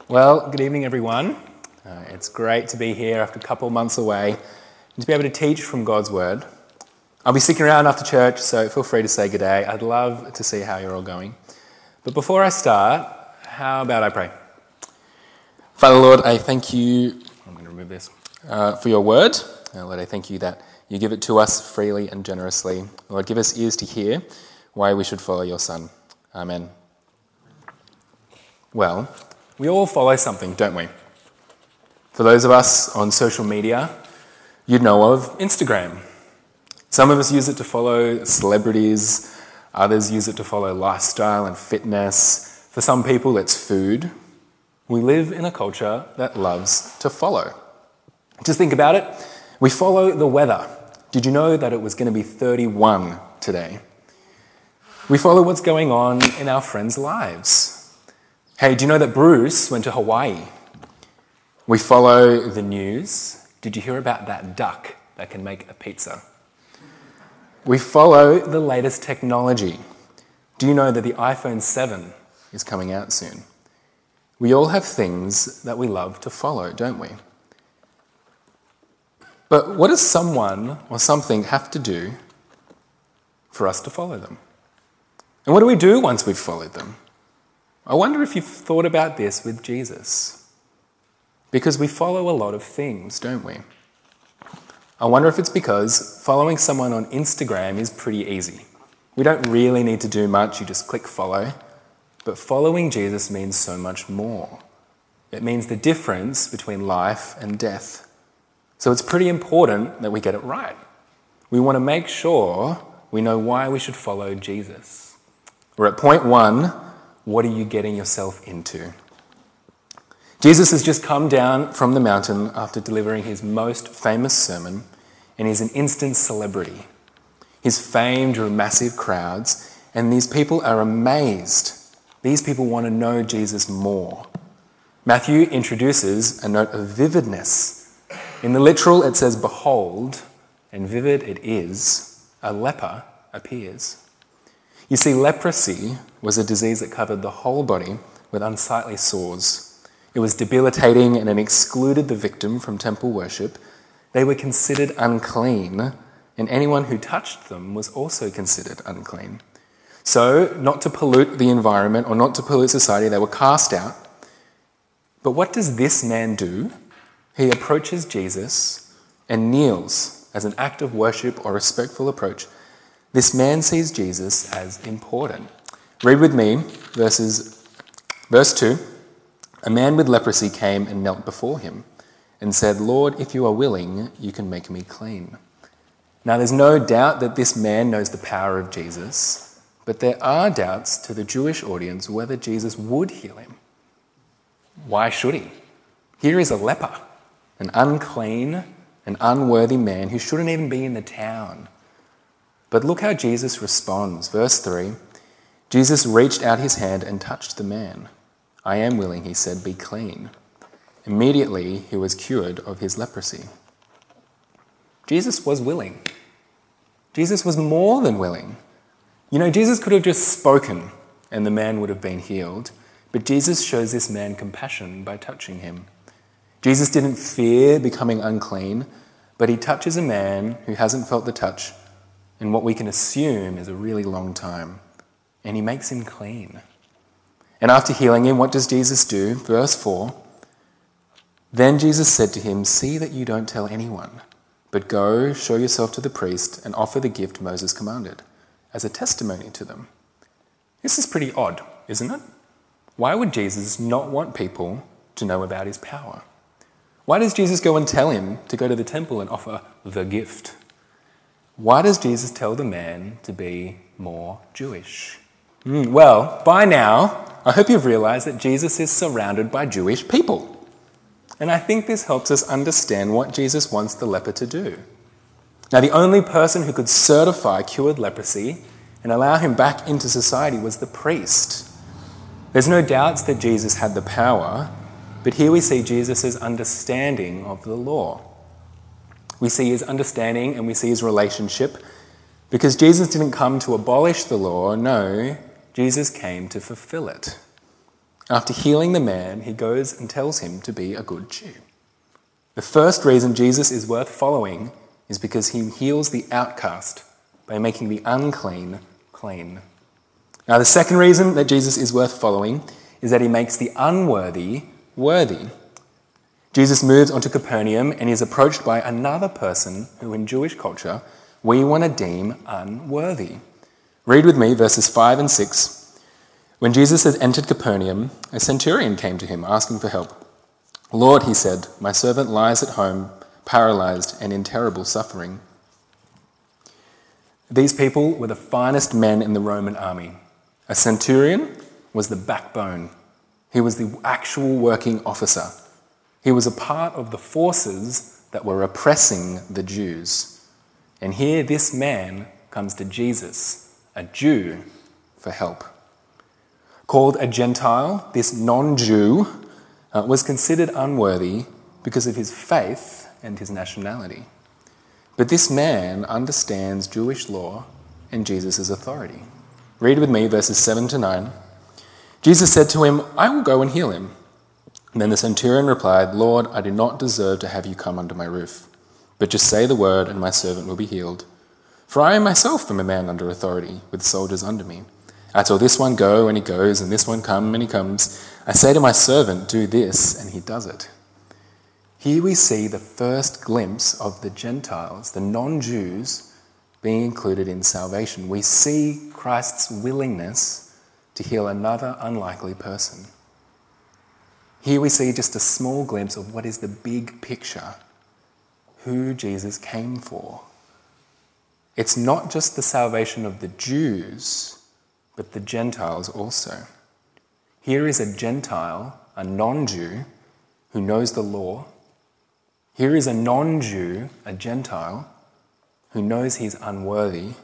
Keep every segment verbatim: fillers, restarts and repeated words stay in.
Well, good evening, everyone. Uh, it's great to be here after a couple of months away and to be able to teach from God's Word. I'll be sticking around after church, so feel free to say good day. I'd love to see how you're all going. But before I start, how about I pray? Father Lord, I thank you, I'm going to remove this, uh, for your Word. Uh, Lord, I thank you that you give it to us freely and generously. Lord, give us ears to hear why we should follow your Son. Amen. Well, we all follow something, don't we? For those of us on social media, you'd know of Instagram. Some of us use it to follow celebrities, others use it to follow lifestyle and fitness. For some people, it's food. We live in a culture that loves to follow. Just think about it. We follow the weather. Did you know that it was going to be thirty-one today? We follow what's going on in our friends' lives. Hey, do you know that Bruce went to Hawaii? We follow the news. Did you hear about that duck that can make a pizza? We follow the latest technology. Do you know that the iPhone seven is coming out soon? We all have things that we love to follow, don't we? But what does someone or something have to do for us to follow them? And what do we do once we've followed them? I wonder if you've thought about this with Jesus. Because we follow a lot of things, don't we? I wonder if it's because following someone on Instagram is pretty easy. We don't really need to do much, you just click follow. But following Jesus means so much more. It means the difference between life and death. So it's pretty important that we get it right. We want to make sure we know why we should follow Jesus. We're at point one. What are you getting yourself into? Jesus has just come down from the mountain after delivering his most famous sermon, and he's an instant celebrity. His fame drew massive crowds, and these people are amazed. These people want to know Jesus more. Matthew introduces a note of vividness. In the literal, it says, behold, and vivid it is, a leper appears. You see, leprosy was a disease that covered the whole body with unsightly sores. It was debilitating and it excluded the victim from temple worship. They were considered unclean, and anyone who touched them was also considered unclean. So, not to pollute the environment or not to pollute society, they were cast out. But what does this man do? He approaches Jesus and kneels as an act of worship or respectful approach. This man sees Jesus as important. Read with me verses, verse two. A man with leprosy came and knelt before him and said, Lord, if you are willing, you can make me clean. Now there's no doubt that this man knows the power of Jesus, but there are doubts to the Jewish audience whether Jesus would heal him. Why should he? Here is a leper, an unclean, an unworthy man who shouldn't even be in the town. But look how Jesus responds. Verse three, Jesus reached out his hand and touched the man. I am willing, he said, be clean. Immediately he was cured of his leprosy. Jesus was willing. Jesus was more than willing. You know, Jesus could have just spoken and the man would have been healed, but Jesus shows this man compassion by touching him. Jesus didn't fear becoming unclean, but he touches a man who hasn't felt the touch in what we can assume is a really long time. And he makes him clean. And after healing him, what does Jesus do? Verse four. Then Jesus said to him, see that you don't tell anyone, but go, show yourself to the priest, and offer the gift Moses commanded, as a testimony to them. This is pretty odd, isn't it? Why would Jesus not want people to know about his power? Why does Jesus go and tell him to go to the temple and offer the gift? Why does Jesus tell the man to be more Jewish? Mm, well, by now, I hope you've realised that Jesus is surrounded by Jewish people. And I think this helps us understand what Jesus wants the leper to do. Now, the only person who could certify cured leprosy and allow him back into society was the priest. There's no doubts that Jesus had the power, but here we see Jesus' understanding of the law. We see his understanding and we see his relationship because Jesus didn't come to abolish the law, no, Jesus came to fulfill it. After healing the man, he goes and tells him to be a good Jew. The first reason Jesus is worth following is because he heals the outcast by making the unclean clean. Now, the second reason that Jesus is worth following is that he makes the unworthy worthy. Jesus moves on to Capernaum and is approached by another person who in Jewish culture we want to deem unworthy. Read with me verses five and six. When Jesus had entered Capernaum, a centurion came to him asking for help. "Lord," he said, "my servant lies at home, paralyzed and in terrible suffering." These people were the finest men in the Roman army. A centurion was the backbone. He was the actual working officer. He was a part of the forces that were oppressing the Jews. And here this man comes to Jesus, a Jew, for help. Called a Gentile, this non-Jew uh, was considered unworthy because of his faith and his nationality. But this man understands Jewish law and Jesus' authority. Read with me verses seven to nine. Jesus said to him, "I will go and heal him." And then the centurion replied, "Lord, I do not deserve to have you come under my roof, but just say the word and my servant will be healed. For I myself am a man under authority, with soldiers under me. I tell this one go, and he goes, and this one come, and he comes. I say to my servant, do this, and he does it." Here we see the first glimpse of the Gentiles, the non-Jews, being included in salvation. We see Christ's willingness to heal another unlikely person. Here we see just a small glimpse of what is the big picture, who Jesus came for. It's not just the salvation of the Jews, but the Gentiles also. Here is a Gentile, a non-Jew, who knows the law. Here is a non-Jew, a Gentile, who knows he's unworthy.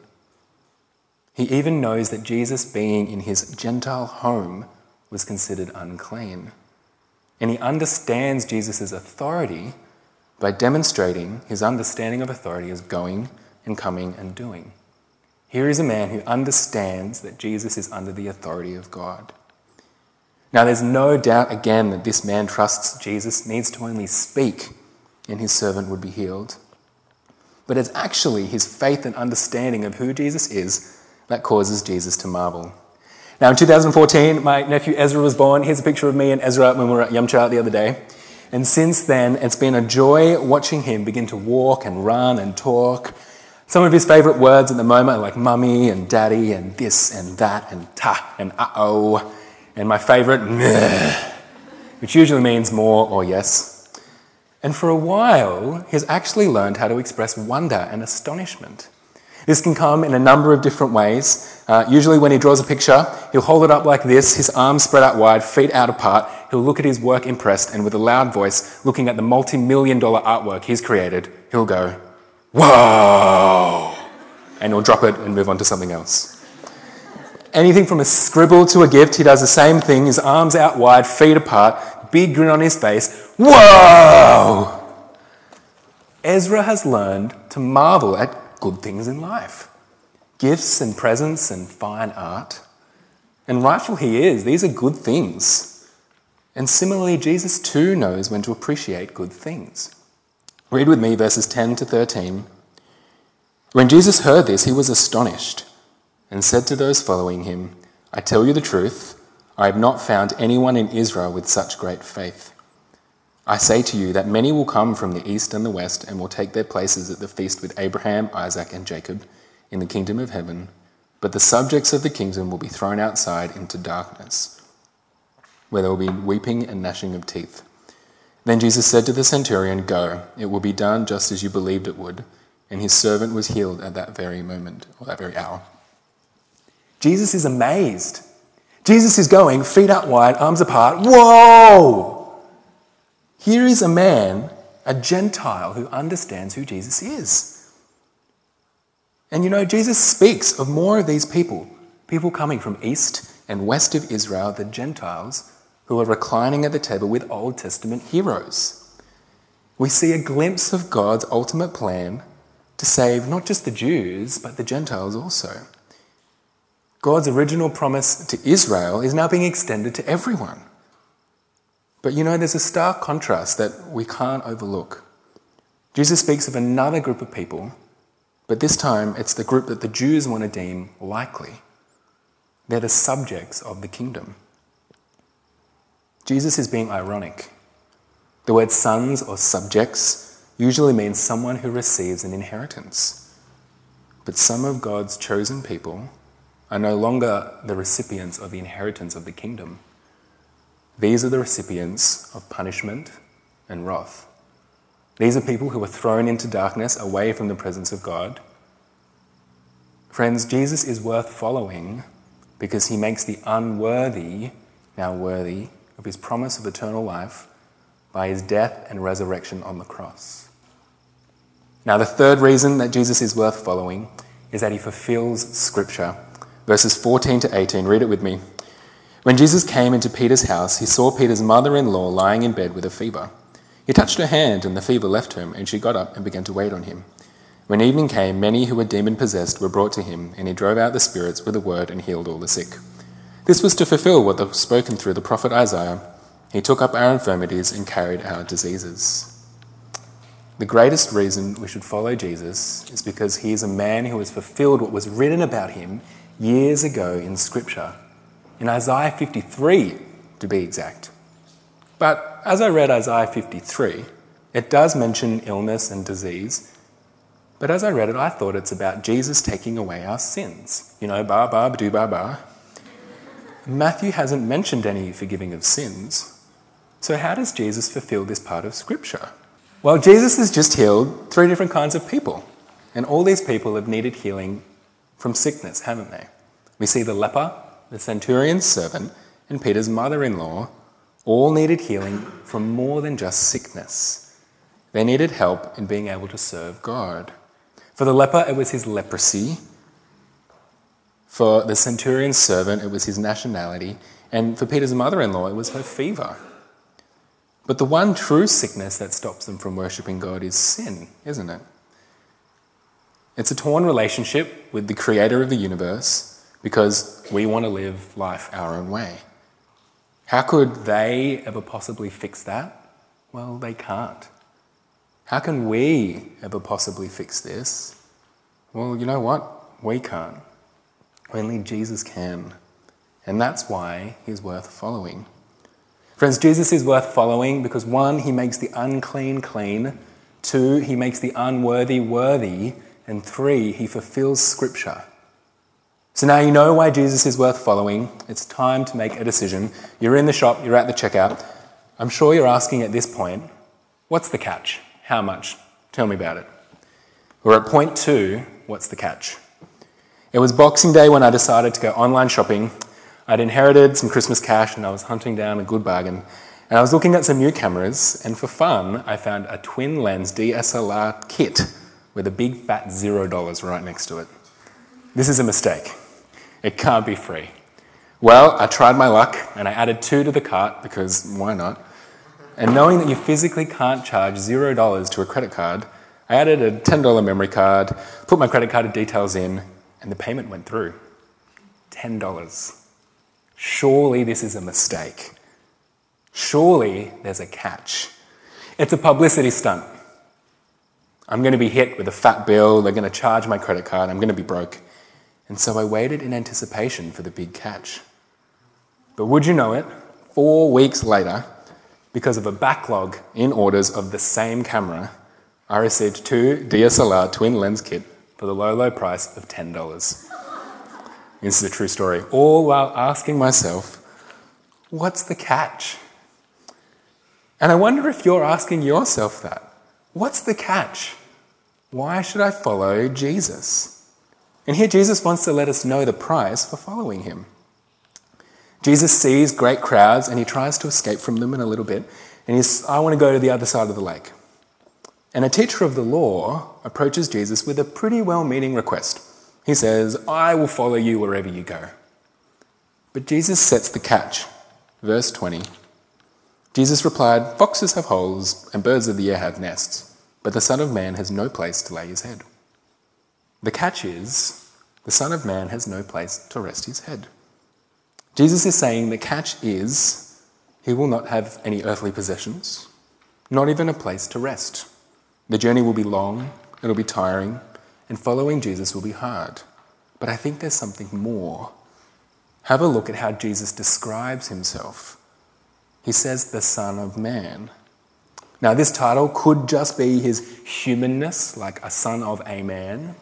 He even knows that Jesus being in his Gentile home was considered unclean. And he understands Jesus' authority by demonstrating his understanding of authority as going and coming and doing. Here is a man who understands that Jesus is under the authority of God. Now, there's no doubt again that this man trusts Jesus needs to only speak and his servant would be healed. But it's actually his faith and understanding of who Jesus is that causes Jesus to marvel. Now, in two thousand fourteen, my nephew Ezra was born. Here's a picture of me and Ezra when we were at Yum Cha the other day. And since then, it's been a joy watching him begin to walk and run and talk. Some of his favourite words at the moment are like mummy and daddy and this and that and ta and uh-oh. And my favourite, meh, which usually means more or yes. And for a while, he's actually learned how to express wonder and astonishment. This can come in a number of different ways. Uh, usually when he draws a picture, he'll hold it up like this, his arms spread out wide, feet out apart. He'll look at his work impressed, and with a loud voice, looking at the multi-million dollar artwork he's created, he'll go, "Whoa!" And he'll drop it and move on to something else. Anything from a scribble to a gift, he does the same thing, his arms out wide, feet apart, big grin on his face. Whoa! Ezra has learned to marvel at good things in life. Gifts and presents and fine art. And rightful he is. These are good things. And similarly, Jesus too knows when to appreciate good things. Read with me verses ten to thirteen. When Jesus heard this, he was astonished and said to those following him, "I tell you the truth, I have not found anyone in Israel with such great faith. I say to you that many will come from the east and the west and will take their places at the feast with Abraham, Isaac, and Jacob in the kingdom of heaven, but the subjects of the kingdom will be thrown outside into darkness, where there will be weeping and gnashing of teeth." Then Jesus said to the centurion, "Go, it will be done just as you believed it would," and his servant was healed at that very moment, or that very hour. Jesus is amazed. Jesus is going, feet out wide, arms apart. Whoa! Here is a man, a Gentile, who understands who Jesus is. And you know, Jesus speaks of more of these people, people coming from east and west of Israel, the Gentiles, who are reclining at the table with Old Testament heroes. We see a glimpse of God's ultimate plan to save not just the Jews, but the Gentiles also. God's original promise to Israel is now being extended to everyone. But you know, there's a stark contrast that we can't overlook. Jesus speaks of another group of people, but this time it's the group that the Jews want to deem likely. They're the subjects of the kingdom. Jesus is being ironic. The word sons or subjects usually means someone who receives an inheritance. But some of God's chosen people are no longer the recipients of the inheritance of the kingdom. These are the recipients of punishment and wrath. These are people who are thrown into darkness away from the presence of God. Friends, Jesus is worth following because he makes the unworthy now worthy of his promise of eternal life by his death and resurrection on the cross. Now, the third reason that Jesus is worth following is that he fulfills Scripture. Verses fourteen to eighteen, read it with me. When Jesus came into Peter's house, he saw Peter's mother-in-law lying in bed with a fever. He touched her hand, and the fever left her, and she got up and began to wait on him. When evening came, many who were demon-possessed were brought to him, and he drove out the spirits with a word and healed all the sick. This was to fulfill what was spoken through the prophet Isaiah. He took up our infirmities and carried our diseases. The greatest reason we should follow Jesus is because he is a man who has fulfilled what was written about him years ago in Scripture. In Isaiah fifty-three, to be exact. But as I read Isaiah fifty-three, it does mention illness and disease. But as I read it, I thought it's about Jesus taking away our sins. You know, ba ba do ba ba. Matthew hasn't mentioned any forgiving of sins. So how does Jesus fulfill this part of Scripture? Well, Jesus has just healed three different kinds of people. And all these people have needed healing from sickness, haven't they? We see the leper, the centurion's servant, and Peter's mother-in-law all needed healing from more than just sickness. They needed help in being able to serve God. For the leper, it was his leprosy. For the centurion's servant, it was his nationality. And for Peter's mother-in-law, it was her fever. But the one true sickness that stops them from worshipping God is sin, isn't it? It's a torn relationship with the creator of the universe because we want to live life our own way. How could they ever possibly fix that? Well, they can't. How can we ever possibly fix this? Well, you know what? We can't. Only Jesus can. And that's why he's worth following. Friends, Jesus is worth following because one, he makes the unclean clean. Two, he makes the unworthy worthy. And three, he fulfills Scripture. So now you know why Jesus is worth following. It's time to make a decision. You're in the shop, you're at the checkout. I'm sure you're asking at this point, what's the catch? How much? Tell me about it. We're at point two, what's the catch? It was Boxing Day when I decided to go online shopping. I'd inherited some Christmas cash and I was hunting down a good bargain. And I was looking at some new cameras, and for fun, I found a twin lens D S L R kit with a big fat zero dollars right next to it. This is a mistake. It can't be free. Well, I tried my luck and I added two to the cart because why not? And knowing that you physically can't charge zero dollars to a credit card, I added a ten dollars memory card, put my credit card details in, and the payment went through. ten dollars. Surely this is a mistake. Surely there's a catch. It's a publicity stunt. I'm going to be hit with a fat bill, they're going to charge my credit card, I'm going to be broke. And so I waited in anticipation for the big catch. But would you know it, four weeks later, because of a backlog in orders of the same camera, I received two D S L R twin lens kit for the low, low price of ten dollars. This is a true story. All while asking myself, what's the catch? And I wonder if you're asking yourself that. What's the catch? Why should I follow Jesus? And here Jesus wants to let us know the price for following him. Jesus sees great crowds and he tries to escape from them in a little bit. And he's, I want to go to the other side of the lake. And a teacher of the law approaches Jesus with a pretty well-meaning request. He says, I will follow you wherever you go. But Jesus sets the catch. Verse twenty. Jesus replied, foxes have holes and birds of the air have nests, but the Son of Man has no place to lay his head. The catch is, the Son of Man has no place to rest his head. Jesus is saying the catch is He will not have any earthly possessions, not even a place to rest. The journey will be long, it'll be tiring, and following Jesus will be hard. But I think there's something more. Have a look at how Jesus describes himself. He says, the Son of Man. Now, this title could just be his humanness, like a son of a man,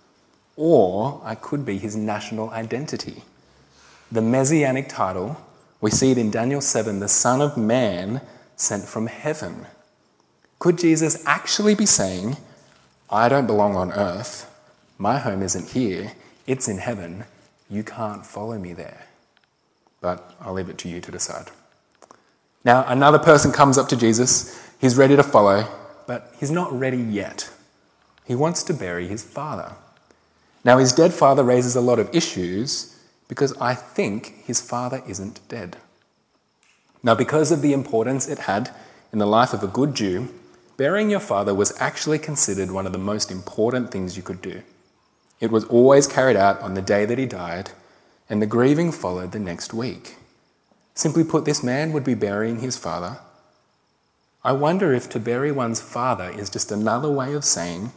or it could be his national identity. The messianic title, we see it in Daniel seven, the Son of Man sent from heaven. Could Jesus actually be saying, I don't belong on earth, my home isn't here, it's in heaven, you can't follow me there? But I'll leave it to you to decide. Now, another person comes up to Jesus, he's ready to follow, but he's not ready yet. He wants to bury his father. Now, his dead father raises a lot of issues because I think his father isn't dead. Now, because of the importance it had in the life of a good Jew, burying your father was actually considered one of the most important things you could do. It was always carried out on the day that he died, and the grieving followed the next week. Simply put, this man would be burying his father. I wonder if to bury one's father is just another way of saying,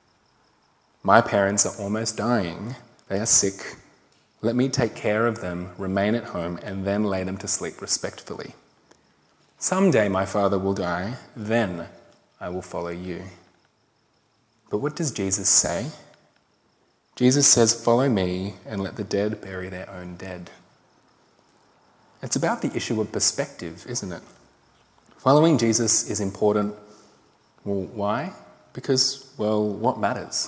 my parents are almost dying, they are sick, let me take care of them, remain at home, and then lay them to sleep respectfully. Someday my father will die, then I will follow you. But what does Jesus say? Jesus says, follow me and let the dead bury their own dead. It's about the issue of perspective, isn't it? Following Jesus is important. Well, why? Because, well, what matters?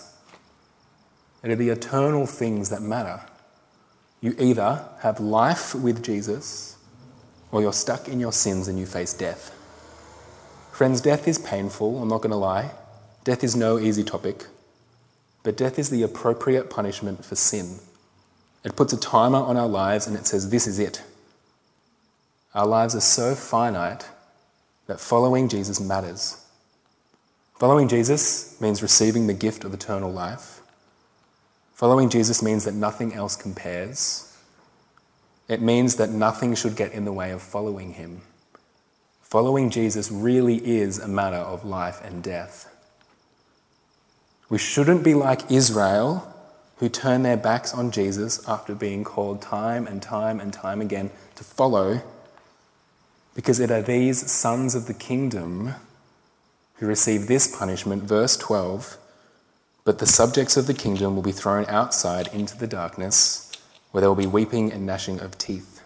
It are the eternal things that matter. You either have life with Jesus, or you're stuck in your sins and you face death. Friends, death is painful, I'm not going to lie. Death is no easy topic. But death is the appropriate punishment for sin. It puts a timer on our lives and it says, this is it. Our lives are so finite that following Jesus matters. Following Jesus means receiving the gift of eternal life. Following Jesus means that nothing else compares. It means that nothing should get in the way of following him. Following Jesus really is a matter of life and death. We shouldn't be like Israel, who turned their backs on Jesus after being called time and time and time again to follow, because it are these sons of the kingdom who receive this punishment. Verse twelve, but the subjects of the kingdom will be thrown outside into the darkness, where there will be weeping and gnashing of teeth.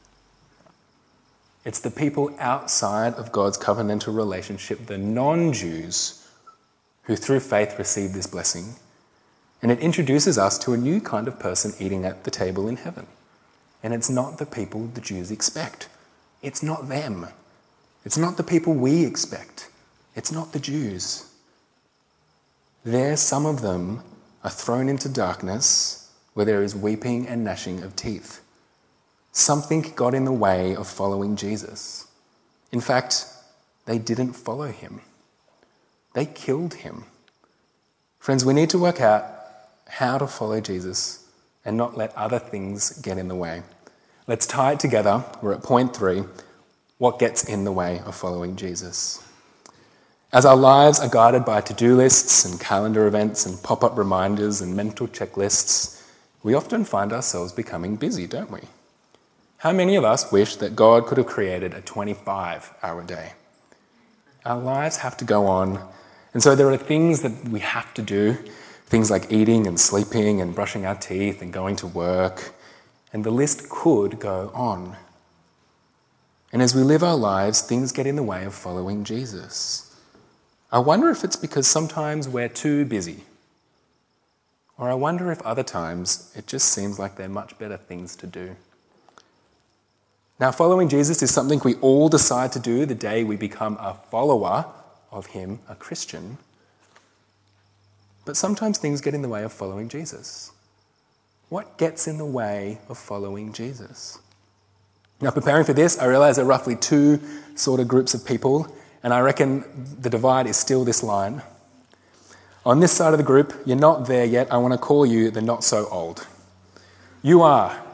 It's the people outside of God's covenantal relationship, the non-Jews, who through faith receive this blessing. And it introduces us to a new kind of person eating at the table in heaven. And it's not the people the Jews expect. It's not them. It's not the people we expect. It's not the Jews. There, some of them are thrown into darkness where there is weeping and gnashing of teeth. Something got in the way of following Jesus. In fact, they didn't follow him. They killed him. Friends, we need to work out how to follow Jesus and not let other things get in the way. Let's tie it together. We're at point three. What gets in the way of following Jesus? As our lives are guided by to-do lists and calendar events and pop-up reminders and mental checklists, we often find ourselves becoming busy, don't we? How many of us wish that God could have created a twenty-five hour day? Our lives have to go on. And so there are things that we have to do, things like eating and sleeping and brushing our teeth and going to work, and the list could go on. And as we live our lives, things get in the way of following Jesus. I wonder if it's because sometimes we're too busy, or I wonder if other times it just seems like there are much better things to do. Now, following Jesus is something we all decide to do the day we become a follower of him, a Christian. But sometimes things get in the way of following Jesus. What gets in the way of following Jesus? Now, preparing for this, I realize there are roughly two sort of groups of people, and I reckon the divide is still this line. On this side of the group, you're not there yet. I want to call you the not so old. You are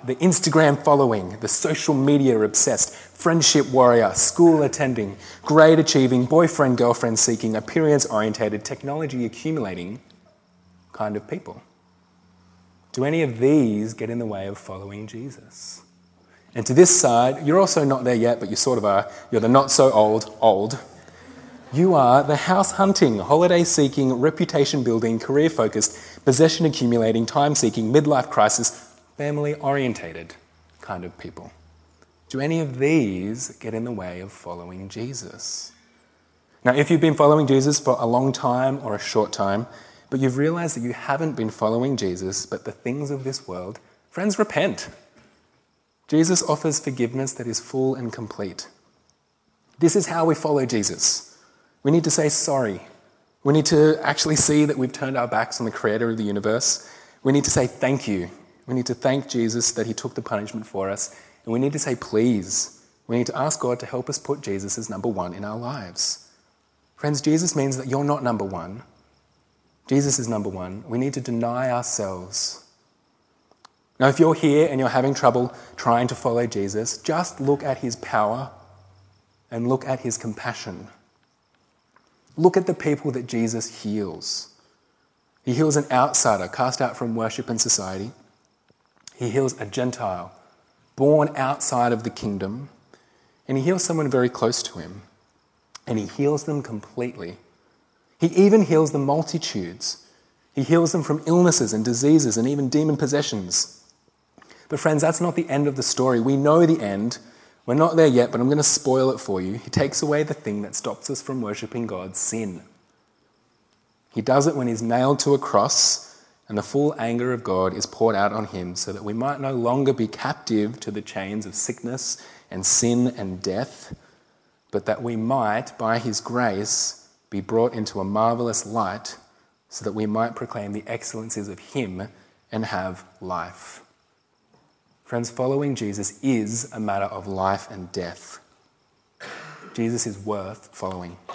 the Instagram following, the social media obsessed, friendship warrior, school attending, grade achieving, boyfriend, girlfriend seeking, appearance orientated, technology accumulating kind of people? Do any of these get in the way of following Jesus? And to this side, you're also not there yet, but you sort of are. You're the not so old, old. You are the house hunting, holiday seeking, reputation building, career focused, possession accumulating, time seeking, midlife crisis, family orientated kind of people. Do any of these get in the way of following Jesus? Now, if you've been following Jesus for a long time or a short time, but you've realized that you haven't been following Jesus, but the things of this world, friends, repent. Jesus offers forgiveness that is full and complete. This is how we follow Jesus. We need to say sorry. We need to actually see that we've turned our backs on the creator of the universe. We need to say thank you. We need to thank Jesus that he took the punishment for us. And we need to say please. We need to ask God to help us put Jesus as number one in our lives. Friends, Jesus means that you're not number one. Jesus is number one. We need to deny ourselves. Now, if you're here and you're having trouble trying to follow Jesus, just look at his power and look at his compassion. Look at the people that Jesus heals. He heals an outsider cast out from worship and society. He heals a Gentile born outside of the kingdom. And he heals someone very close to him. And he heals them completely. He even heals the multitudes. He heals them from illnesses and diseases and even demon possessions. But friends, that's not the end of the story. We know the end. We're not there yet, but I'm going to spoil it for you. He takes away the thing that stops us from worshipping God, sin. He does it when he's nailed to a cross and the full anger of God is poured out on him so that we might no longer be captive to the chains of sickness and sin and death, but that we might, by his grace, be brought into a marvelous light so that we might proclaim the excellencies of him and have life. Friends, following Jesus is a matter of life and death. Jesus is worth following.